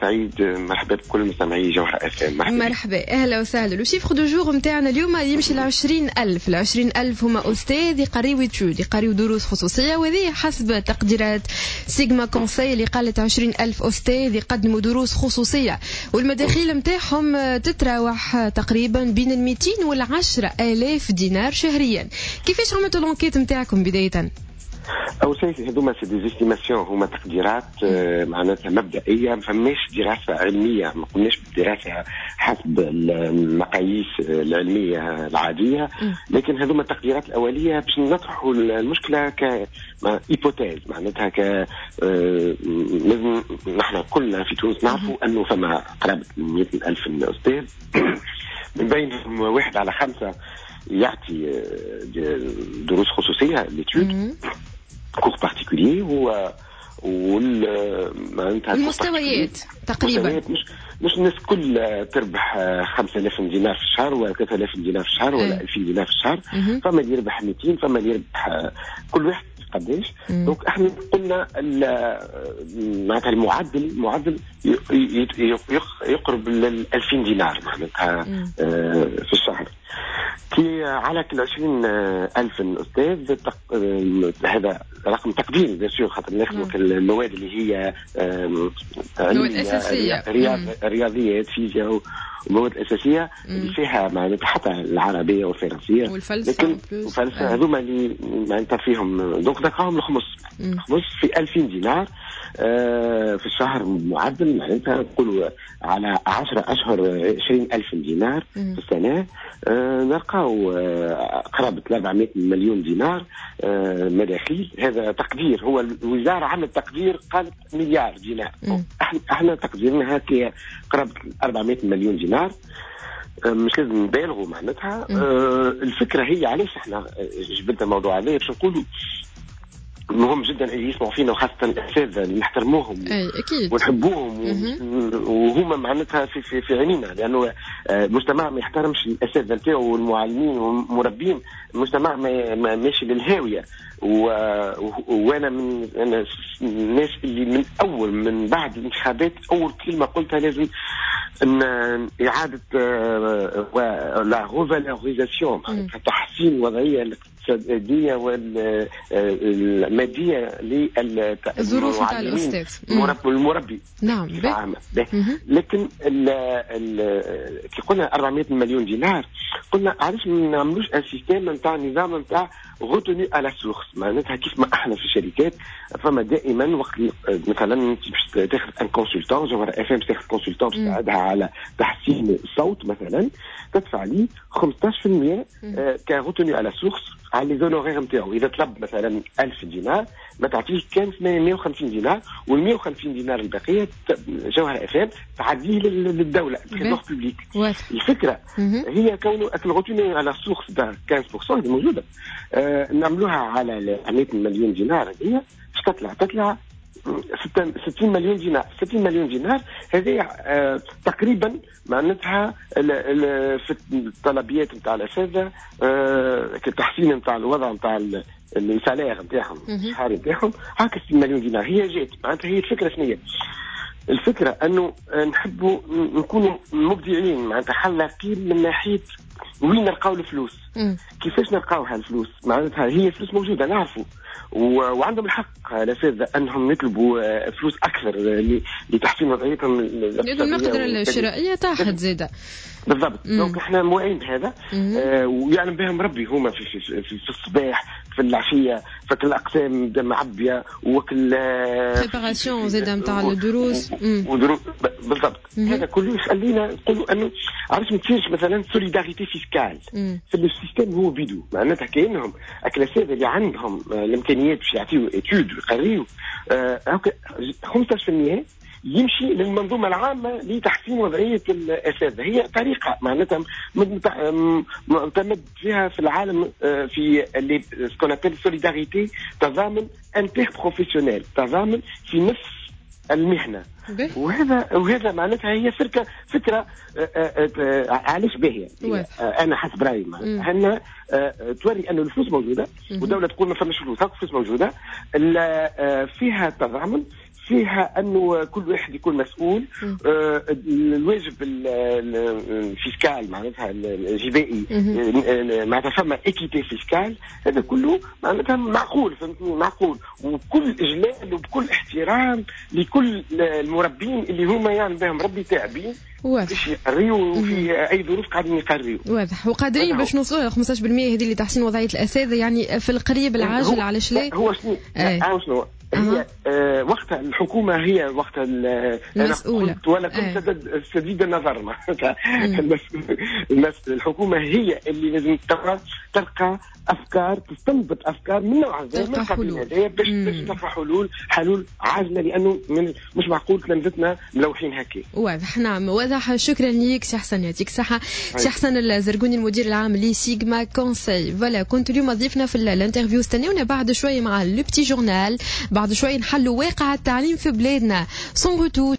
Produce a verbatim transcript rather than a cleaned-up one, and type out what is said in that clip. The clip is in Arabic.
سعيد، مرحبا بكل مستمعي جوهر اف ام. مرحبا مرحبا اهلا وسهلا. لو شيفر دو جور نتاعنا اليوم يمشي ل عشرين ألف. ل عشرين ألف هما استاذ يقريو يتشود يقريو دروس خصوصيه، وهذه حسب تقديرات سيجما كونساي اللي قالت عشرين ألف استاذ يقدموا دروس خصوصيه، والمداخيل نتاعهم تتراوح تقريبا بين المئتين والعشرة آلاف دينار شهريا. كيفاش عملتوا لونكيت نتاعكم بدايه؟ أول شيء هذوما سي دي استيماسيون، هما تقديرات معناتها مبدئية، ما فماش دراسة علمية، ما قلناش بالدراسة حسب المقاييس العلمية العادية، لكن هذوما التقديرات الأولية باش نطرحوا المشكلة ك إيبوتيز، معناتها ك لازم نحن كلنا في تونس نعرفوا أنه فما قرابة مئة ألف أستاذ من بينهم واحد على خمسة يعطي دروس خصوصية لتود كورس بارتيكولي هو وال معناتها المستويات تقريبا مش مش الناس كل تربح خمسة آلاف دينار في الشهر ولا ثلاثة آلاف دينار في الشهر ولا ألفين دينار في الشهر، فما اللي يربح مئتين، فما اللي يربح كل واحد قداش. دونك احنا قلنا معناتها المعدل المعدل يقرب ل ألفين دينار معناتها في الشهر. كي على كل عشرين ألف أستاذ هذا رقم تقديري بيسير، خاطر ناخذ المواد اللي هي أساسية رياضيات فيزياء ومواد أساسية اللي فيها معناتها حتى العربية والفرنسية والفلسفة والفلسفة هذوما اللي معناتها فيهم. دونك دقاهم الخمس خمس في ألفين دينار في الشهر معدل، معناتها نقولوا على عشرة أشهر عشرين ألف دينار في السنة، نلقاو قرابة أربعمائة مليون دينار مداخيل. هذا تقدير، هو الوزارة عملت تقدير قالت مليار دينار، احنا احنا تقديرنا هكي قرابة أربعمائة مليون دينار، مش لازم نبالغوا معناتها. الفكرة هي علاش احنا جبنا الموضوع هذا، باش نقولوا مهم جدا اللي يسمعوا فينا، وخاصة الأساتذة اللي نحترموهم ونحبوهم وهما معناتها في في في عينينا، لأنه المجتمع ما يحترمش الأساتذة نتاعو والمعلمين والمربين، المجتمع ما ماشي للهاوية. وانا من انا الناس اللي من اول من بعد الانتخابات اول كلمه قلتها لازم ان اعاده لا غوفالوريزاسيون، تحسين الوضعيه الاقتصاديه والماديه للظروف تاع الاستاذ المربي. نعم. لكن كي قلنا أربعمائة مليون دينار، قلنا علاش ما نعملوش السيستم نتاع النظام نتاع غوتوني على سورس، معناتها كيف ما احنا في الشركات فما دائما وقت مثلا انت باش تاخذ ان كونسلتون جوهر اف ام، تاخذ كونسلتون باش تساعدها على تحسين الصوت مثلا، تدفع لي خمسطاش بالمئة كغوتوني على سورس على لي زونورير نتاعو. اذا طلب مثلا ألف دينار ما تعطيش كان ثمانمائة وخمسين دينار، وال مائة وخمسين دينار البقيه جوهر اف ام تعديه للدوله التريزور بوبليك. الفكره هي كونه الغوتوني على سورس ده خمسة بالمئة موجوده، آه نعملوها على مئة مليون دينار، هي تطلع تطلع ستين مليون دينار. ستين مليون دينار هذه آه تقريبا معناتها في الطلبيات نتاع الاساتذه، آه كتحسين نتاع الوضع نتاع السالير نتاعهم الشهري نتاعهم، هاك ستين مليون دينار هي جات. معناتها هي الفكره شنو؟ الفكره انه نحبوا نكونوا مبدعين، معناتها حلاقين من ناحيه وين نلقاو الفلوس، كيفاش نلقاوها الفلوس. معناتها هي فلوس موجوده نعرفوا، وعندهم الحق الاساتذه انهم يطلبوا فلوس اكثر لتحسين وضعيتهم المقدره الشرائيه تاخذ زاده بالضبط. دونك احنا موعين بهذا، آه ويعلم بهم ربي هما في في, في, في الصباح في العشيه فكل الاقسام معبيه وكل بريباراسيون زاده نتاع الدروس بالضبط. هذا كله يخلينا نقولوا انه علاش ما تصيرش مثلا سوليداريتي فيسكال في السيستم. هو بيدو معناتها كانهم الاساتذه اللي عندهم الامكانيات باش يعطيو اتيود ويقريو هكا خمسطاش بالمئة يمشي للمنظومة العامة لتحسين وضعية الأساتذة. هي طريقة معناتها معتمد فيها في العالم في اللي سكونابيل سوليداريتي، تضامن انتر بروفيسيونيل، تضامن في نفس المهنة. وهذا وهذا معناتها هي فكرة فكرة علاش باهية. أنا حسب رأيي هنا توري أن الفلوس موجودة والدولة تقول ما فماش فلوس، هاك فلوس موجودة، فيها تضامن، فيها انه كل واحد يكون مسؤول. آه الواجب الفيسكال معناتها الجبائي معناتها فما ايكيتي فيسكال، هذا كله معناتها معقول، فهمتني، معقول وبكل اجلال وبكل احترام لكل المربين اللي هما يعني بهم ربي تعبين باش يقريوا وفي اي ظروف قاعدين يقريوا. واضح، وقادرين باش نوصلوا ل خمسة عشر بالمئة هذه اللي تحسين وضعيه الاساتذه يعني في القريب العاجل. علاش لا؟ هو شنو اه شنو هي آه وقت الحكومة هي وقت المسؤولة، ولا كنت سديد النظر معناتها الحكومة هي اللي لازم تلقى تلقى افكار، تستنبط افكار من نوع هذا من قبل هذا باش باش تلقى حلول حلول عاجله، لانه من مش معقول تلامذتنا ملوحين هكا. واضح، نعم واضح. شكرا ليك سي حسن، يعطيك الصحه. سي حسن الزرقوني المدير العام لسيغما كونساي. فوالا كنت اليوم ضيفنا في الانترفيو، استنونا بعد شويه مع لو بتي جورنال، بعد شويه نحلوا واقع التعليم في بلادنا. سون روتور